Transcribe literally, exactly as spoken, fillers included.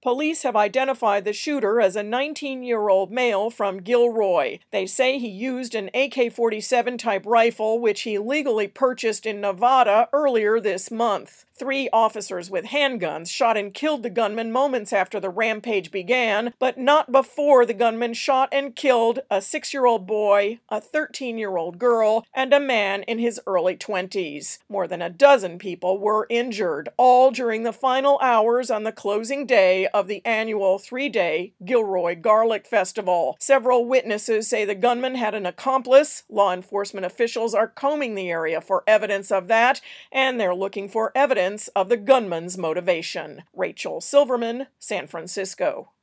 Police have identified the shooter as a nineteen-year-old male from Gilroy. They say he used an A K forty-seven type rifle, which he legally purchased in Nevada earlier this month. Three officers with handguns shot and killed the gunman moments after the rampage began, but not before the gunman shot and killed a six-year-old boy, a thirteen-year-old girl, and a man in his early twenties. More than a dozen people were injured, all during the final hours on the closing day of the annual three-day Gilroy Garlic Festival. Several witnesses say the gunman had an accomplice. Law enforcement officials are combing the area for evidence of that, and they're looking for evidence of the gunman's motivation. Rachel Silverman, San Francisco.